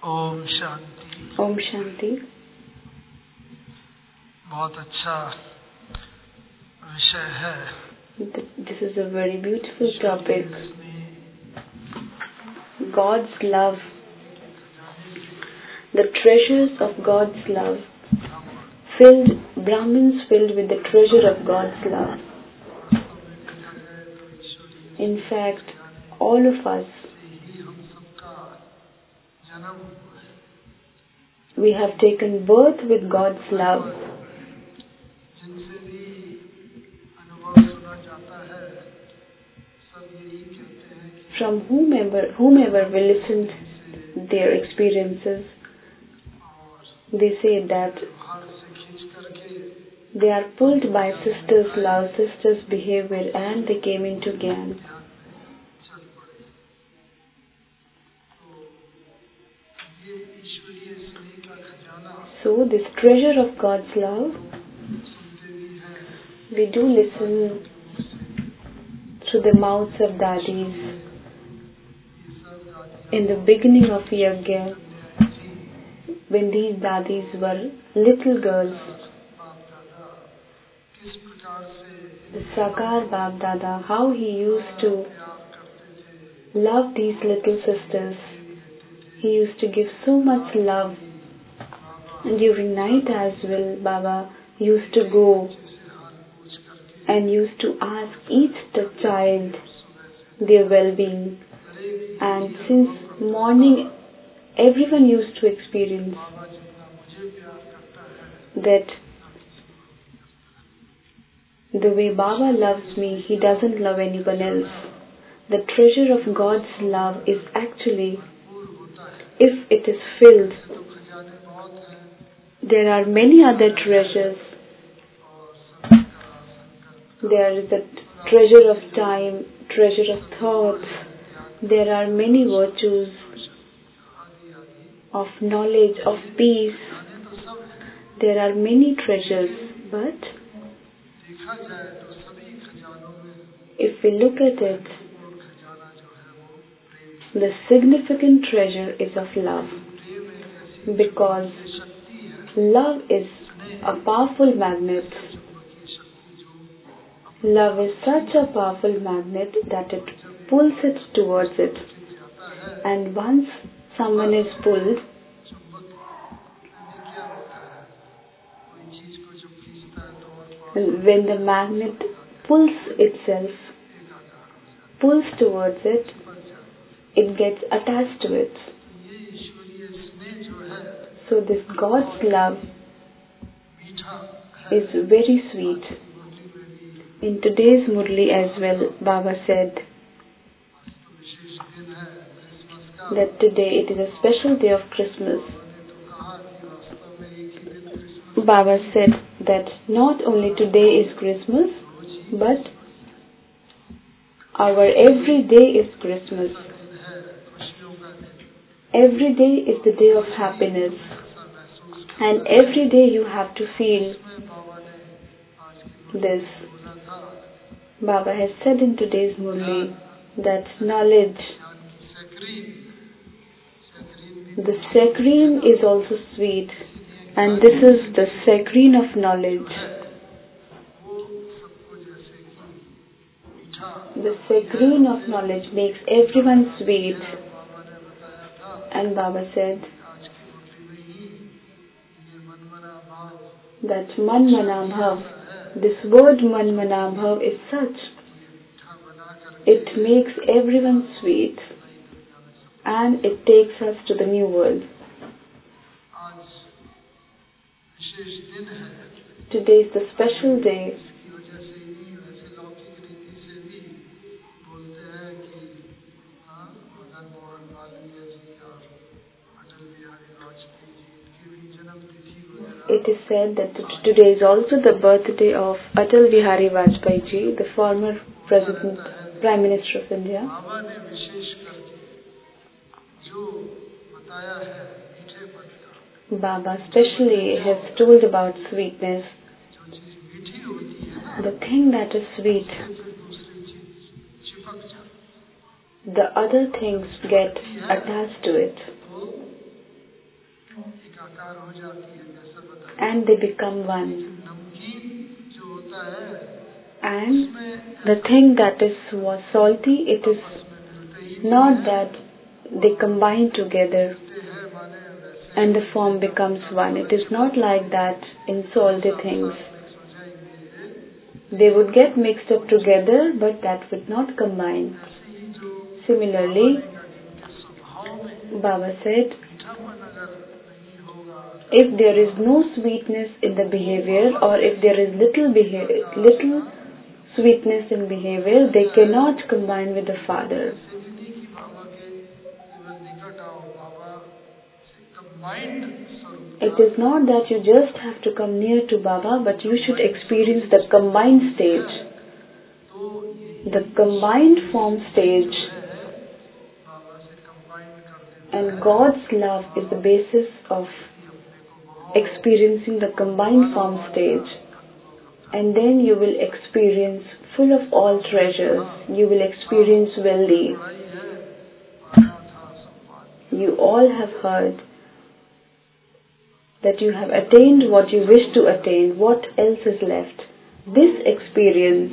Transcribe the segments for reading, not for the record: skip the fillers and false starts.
ओम शांति। ओम शांति। बहुत अच्छा विषय है। This is a very beautiful topic. God's love, the treasures of God's love, Brahmins filled with the treasure of God's love. In fact, all of us, we have taken birth with God's love. From whomever we listened their experiences, they say that they are pulled by sisters' love, sisters' behavior, and they came into Gyan. So this treasure of God's love, we do listen through the mouths of dadis. In the beginning of Yajna, when these dadis were little girls, the Sakar Bab Dada, how he used to love these little sisters. He used to give so much love. And during night as well, Baba used to go and used to ask each child their well-being. And since morning, everyone used to experience that the way Baba loves me, he doesn't love anyone else. The treasure of God's love is actually, if it is filled, there are many other treasures. There is a treasure of time, treasure of thoughts. There are many virtues of knowledge, of peace. There are many treasures, but if we look at it, the significant treasure is of love, because love is a powerful magnet. Love is such a powerful magnet that it pulls it towards it. And once someone is pulled, when the magnet pulls itself, pulls towards it, it gets attached to it. So this God's love is very sweet. In today's Murli as well, Baba said that today it is a special day of Christmas. Baba said that not only today is Christmas, but our every day is Christmas. Every day is the day of happiness. And every day you have to feel this. Baba has said in today's Murli that knowledge, the saccharine is also sweet, and this is the saccharine of knowledge. The saccharine of knowledge makes everyone sweet. And Baba said that Man Mana Bhav, this word Man Mana Bhav is such, it makes everyone sweet and it takes us to the new world. Today is the special day. It is said that today is also the birthday of Atal Bihari Vajpayee ji, the former Prime Minister of India. Baba especially has told about sweetness. The thing that is sweet, the other things get attached to it. and they become one. नमकीन जो होता है And the thing that was salty, it is not that they combine together and the form becomes one. It is not like that in salty things. They would get mixed up together, but that would not combine. Similarly, Baba said, if there is no sweetness in the behavior, or if there is little sweetness in behavior, they cannot combine with the Father. It is not that you just have to come near to Baba, but you should experience the combined stage. The combined form stage. And God's love is the basis of experiencing the combined form stage. And then you will experience full of all treasures. You will experience wealthy. You all have heard that you have attained what you wish to attain. What else is left? This experience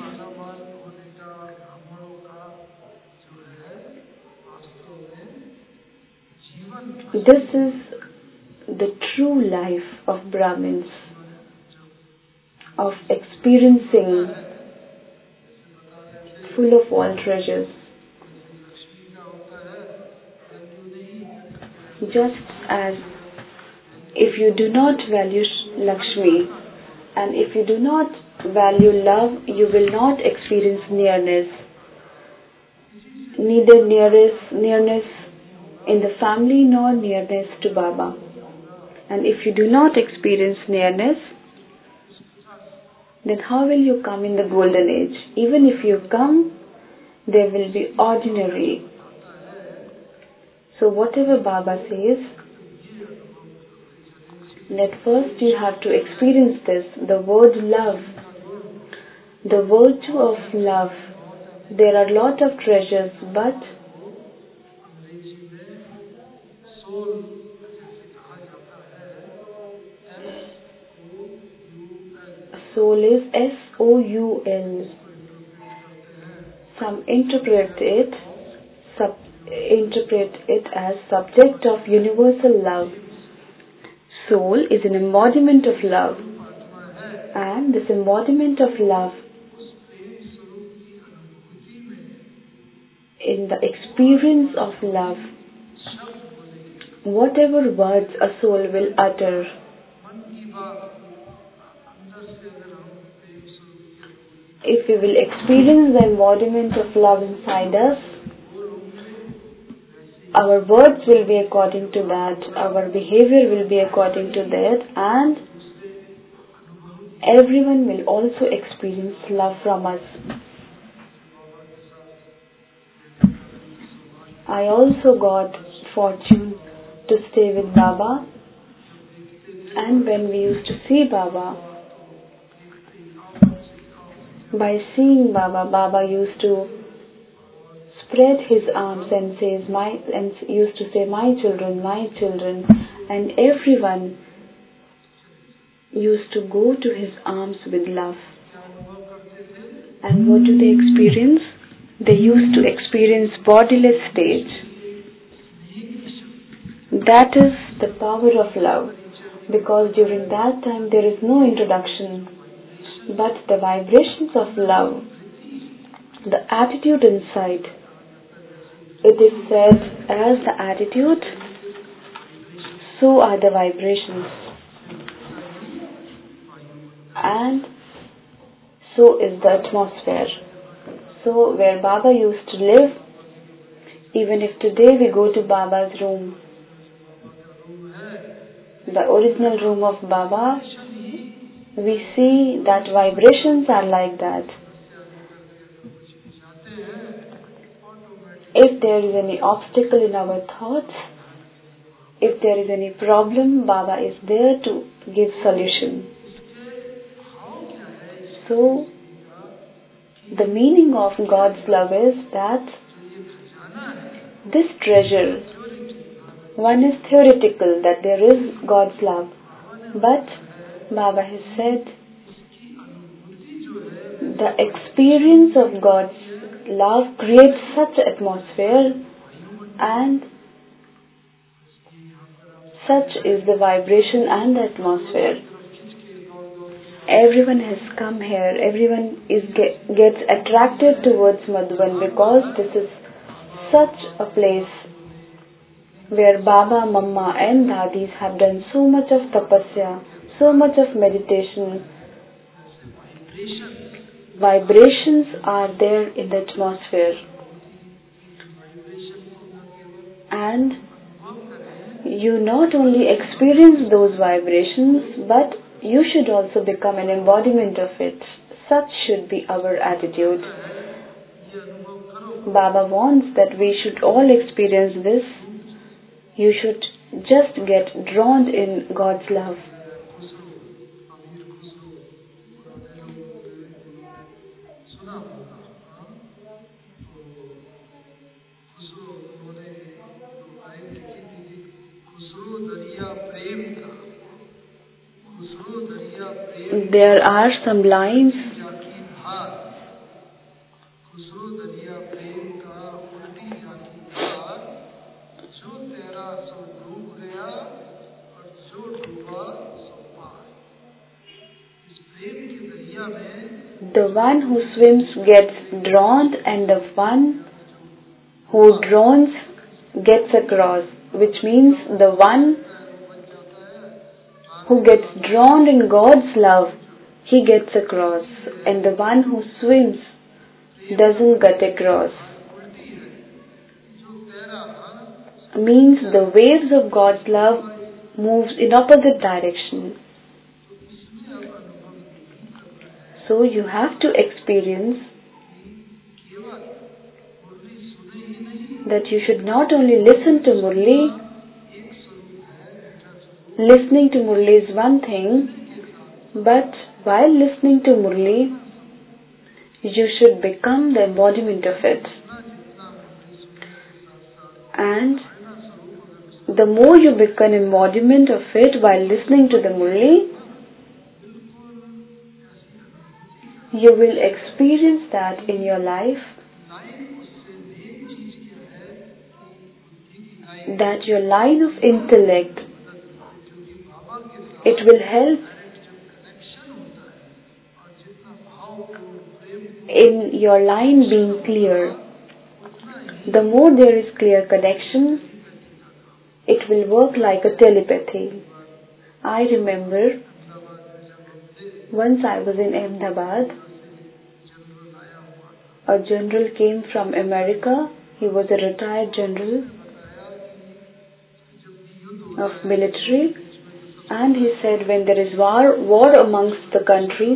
this is the true life of Brahmins, of experiencing full of all treasures. Just as if you do not value Lakshmi and if you do not value love, you will not experience nearness. Neither nearness in the family nor nearness to Baba. And if you do not experience nearness, then how will you come in the golden age? Even if you come, there will be ordinary. So whatever Baba says, let first you have to experience this, the word love, the virtue of love. There are a lot of treasures, but soul is S-O-U-L. Some interpret it as subject of universal love. Soul is an embodiment of love, and this embodiment of love, in the experience of love, whatever words a soul will utter, if we will experience the embodiment of love inside us, our words will be according to that, our behavior will be according to that, and everyone will also experience love from us. I also got fortune to stay with Baba, and when we used to see Baba, by seeing Baba, Baba used to spread his arms and used to say, my children, and everyone used to go to his arms with love. And what do they experience? They used to experience bodiless stage. That is the power of love, because during that time there is no introduction, but the vibrations of love, the attitude inside. It is said, as the attitude, so are the vibrations. And so is the atmosphere. So where Baba used to live, even if today we go to Baba's room, the original room of Baba, we see that vibrations are like that. If there is any obstacle in our thoughts, if there is any problem, Baba is there to give solution. So, the meaning of God's love is that this treasure, one is theoretical, that there is God's love, but Baba has said, the experience of God's love creates such an atmosphere, and such is the vibration and the atmosphere. Everyone has come here, everyone gets attracted towards Madhuban because this is such a place where Baba, Mama and Dadis have done so much of tapasya, so much of meditation. Vibrations are there in the atmosphere. And you not only experience those vibrations, but you should also become an embodiment of it. Such should be our attitude. Baba wants that we should all experience this. You should just get drawn in God's love. There are some lines the one who swims gets drowned and the one who drowns gets across, which means the one who gets drowned in God's love, he gets across, and the one who swims doesn't get across. Means the waves of God's love moves in opposite direction. So you have to experience that you should not only listen to Murli. Listening to Murli is one thing, but while listening to Murli, you should become the embodiment of it. And the more you become embodiment of it while listening to the Murli, you will experience that in your life, that your line of intellect, it will help in your line being clear. The more there is clear connection, it will work like a telepathy. I remember once I was in Ahmedabad, a general came from America. He was a retired general of military, and he said when there is war amongst the countries,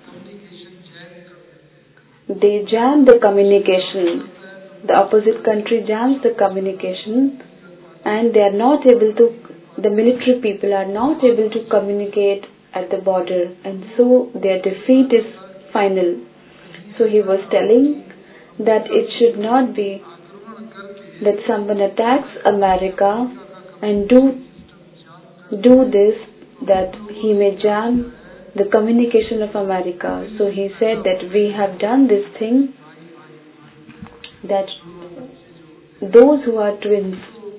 they jam the communication. The opposite country jams the communication, and they are not able to, the military people are not able to communicate at the border, and so their defeat is final. So he was telling that it should not be that someone attacks America and do this, that he may jam the communication of America. So he said that we have done this thing, that those who are twins,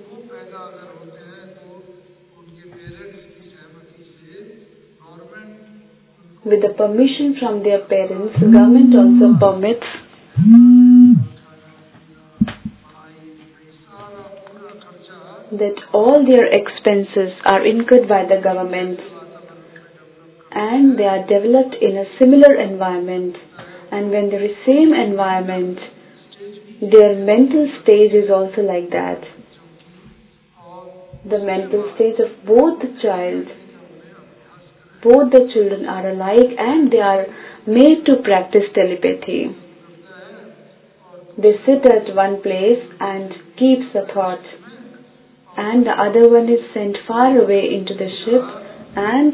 with the permission from their parents, government also permits that all their expenses are incurred by the government, and they are developed in a similar environment, and when there is same environment, their mental stage is also like that. The mental stage of both the children are alike, and they are made to practice telepathy. They sit at one place and keeps a thought, and the other one is sent far away into the ship, and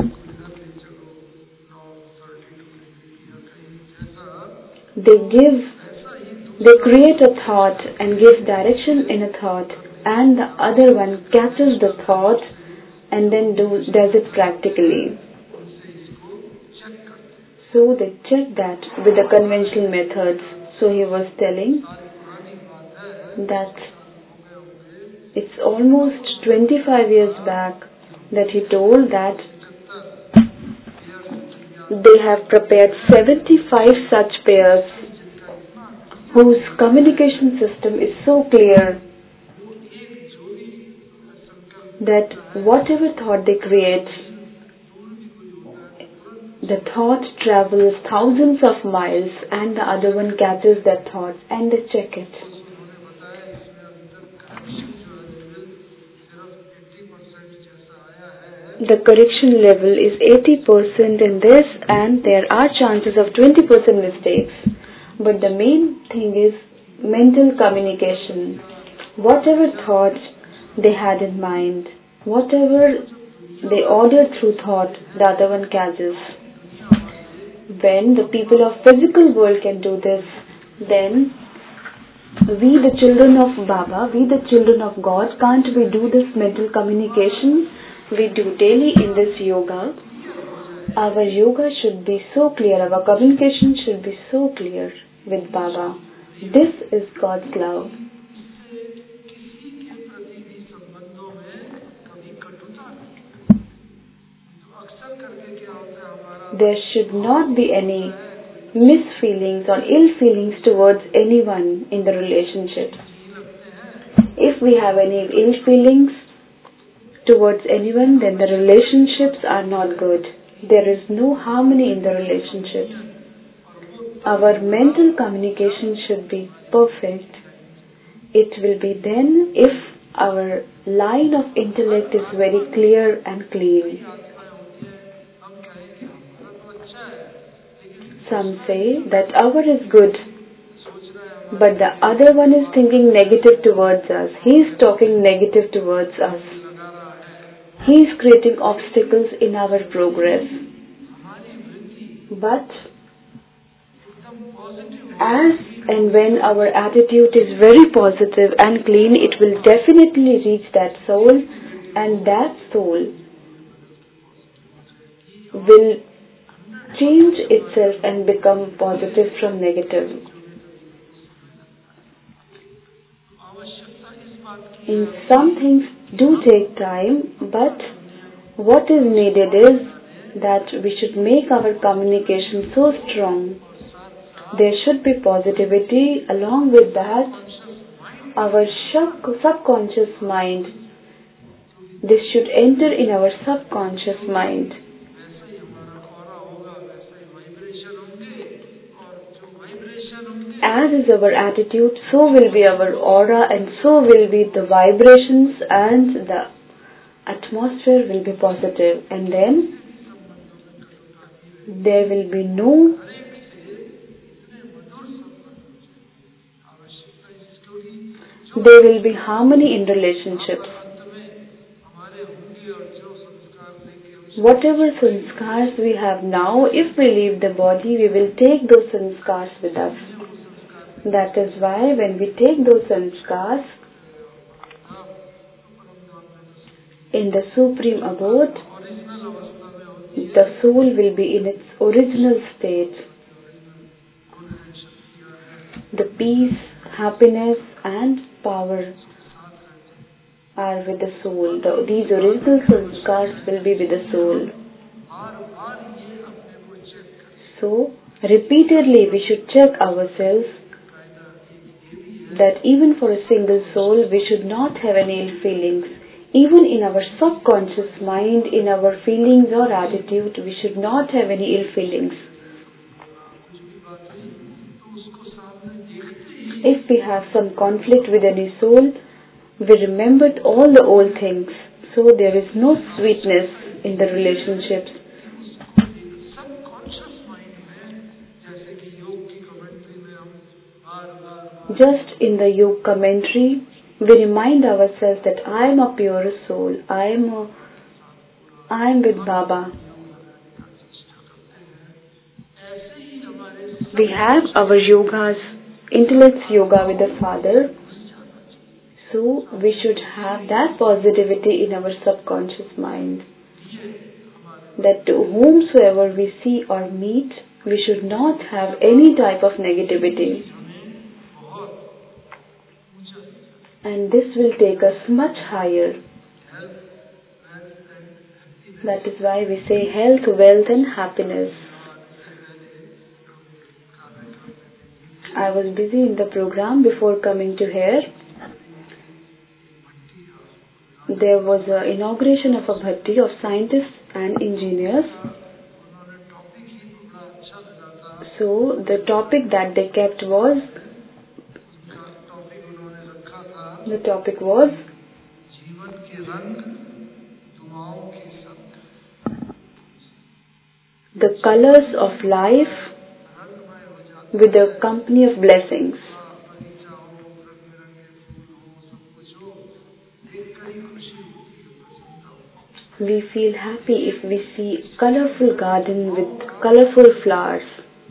they create a thought and give direction in a thought, and the other one catches the thought and then does it practically. So they checked that with the conventional methods. So he was telling that it's almost 25 years back that he told that they have prepared 75 such pairs whose communication system is so clear that whatever thought they create, the thought travels thousands of miles and the other one catches that thought and they check it. The correction level is 80% in this and there are chances of 20% mistakes. But the main thing is mental communication. Whatever thought they had in mind, whatever they ordered through thought, the other one catches. When the people of physical world can do this, then we the children of Baba, we the children of God, can't we do this mental communication? We do daily in this yoga. Our yoga should be so clear, our communication should be so clear with Baba. This is God's love. There should not be any misfeelings or ill feelings towards anyone in the relationship. If we have any ill feelings towards anyone, then the relationships are not good. There is no harmony in the relationship. Our mental communication should be perfect. It will be then if our line of intellect is very clear and clean. Some say that our is good, but the other one is thinking negative towards us. He is talking negative towards us. He is creating obstacles in our progress. But as and when our attitude is very positive and clean, it will definitely reach that soul, and that soul will change itself and become positive from negative. In some things do take time, but what is needed is that we should make our communication so strong. There should be positivity. Along with that, our subconscious mind, this should enter in our subconscious mind. As is our attitude, so will be our aura, and so will be the vibrations, and the atmosphere will be positive. And then there will be harmony in relationships. Whatever sanskars we have now, if we leave the body, we will take those sanskars with us. That is why when we take those sanskars in the Supreme Abode, the soul will be in its original state. The peace, happiness and power are with the soul. These original sanskars will be with the soul. So, repeatedly we should check ourselves that even for a single soul, we should not have any ill feelings. Even in our subconscious mind, in our feelings or attitude, we should not have any ill feelings. If we have some conflict with any soul, we remembered all the old things. So there is no sweetness in the relationships. Just in the yoga commentary, we remind ourselves that I am a pure soul. I am with Baba. We have our yogas, intellect's yoga with the Father. So we should have that positivity in our subconscious mind. That to whomsoever we see or meet, We should not have any type of negativity. And this will take us much higher. That is why we say health, wealth and happiness. I was busy in the program before coming to here. There was an inauguration of a bhatti of scientists and engineers. So the topic that they kept was the colors of life with the company of blessings. We feel happy if we see a colorful garden with colorful flowers.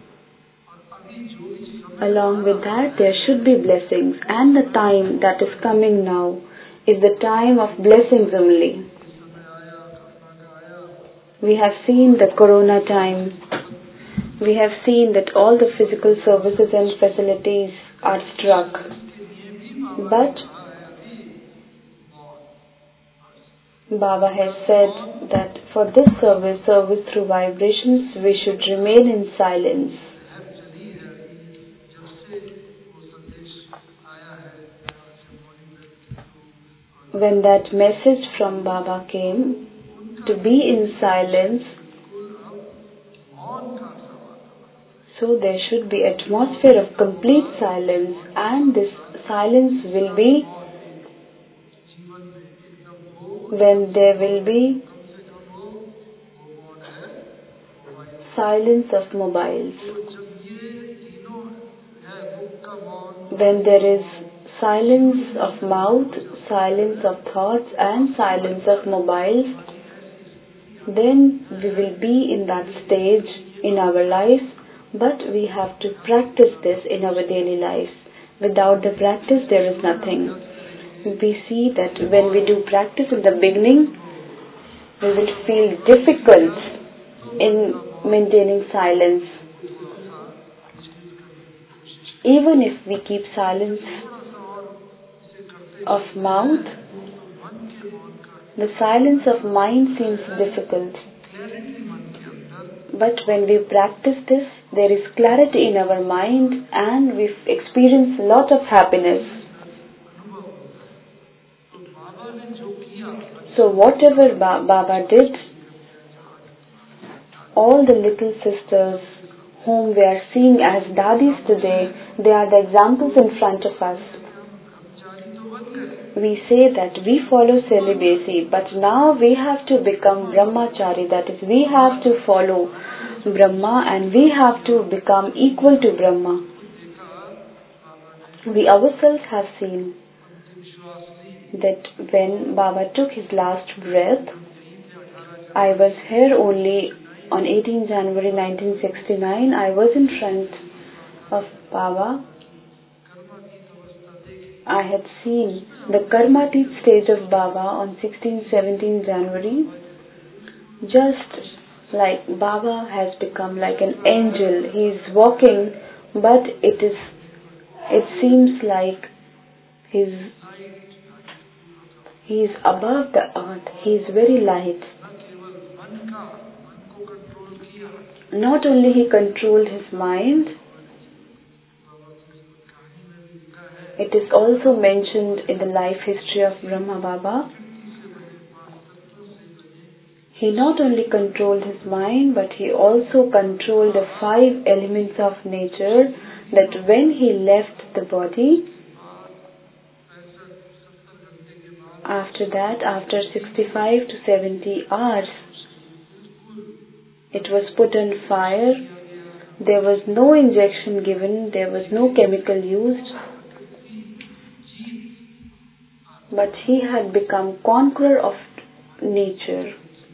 Along with that, there should be blessings, and the time that is coming now is the time of blessings only. We have seen the corona time. We have seen that all the physical services and facilities are struck. But Baba has said that for this service through vibrations, we should remain in silence. When that message from Baba came to be in silence, so there should be atmosphere of complete silence, and this silence will be when there will be silence of mobiles. When there is silence of mouth, silence of thoughts and silence of mobiles, then we will be in that stage in our life, but we have to practice this in our daily life. Without the practice, there is nothing. We see that when we do practice in the beginning, we will feel difficult in maintaining silence. Even if we keep silence of mouth, the silence of mind seems difficult. But when we practice this, there is clarity in our mind and we experience a lot of happiness. So whatever Baba did, all the little sisters whom we are seeing as dadis today, they are the examples in front of us. We say that we follow celibacy, but now we have to become brahmachari, that is, we have to follow Brahma and we have to become equal to Brahma. We ourselves have seen that when Baba took his last breath, I was here only on 18 January 1969, I was in front of Baba. I had seen the Karmatit stage of Baba on 16-17 January. Just like Baba has become like an angel. He is walking, but it seems like he is above the earth. He is very light. Not only he controlled his mind, it is also mentioned in the life history of Brahma Baba. He not only controlled his mind, but he also controlled the 5 elements of nature, that when he left the body, after that, after 65 to 70 hours, it was put on fire. There was no injection given, there was no chemical used. But he had become conqueror of nature.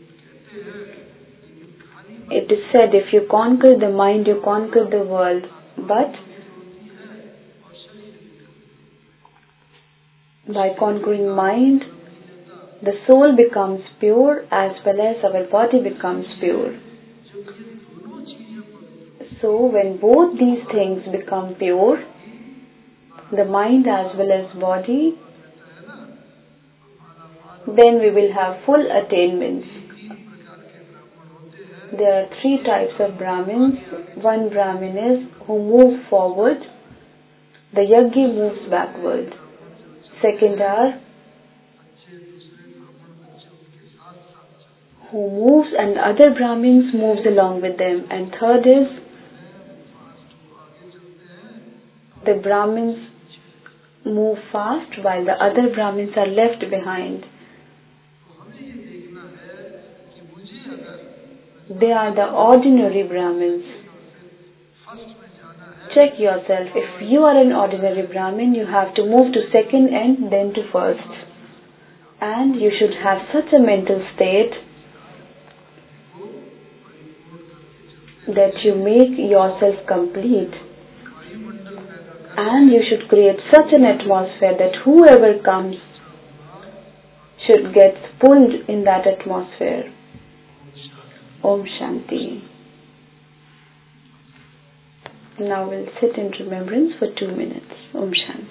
It is said, if you conquer the mind, you conquer the world. But by conquering mind, the soul becomes pure as well as our body becomes pure. So when both these things become pure, the mind as well as body, then we will have full attainments. There are 3 types of Brahmins. One Brahmin is who move forward, the Yajna moves backward. Second are who moves and other Brahmins moves along with them. And third is the Brahmins move fast while the other Brahmins are left behind. They are the ordinary Brahmins. Check yourself. If you are an ordinary Brahmin, you have to move to second and then to first. And you should have such a mental state that you make yourself complete. And you should create such an atmosphere that whoever comes should get pulled in that atmosphere. Om Shanti. Now we'll sit in remembrance for 2 minutes. Om Shanti.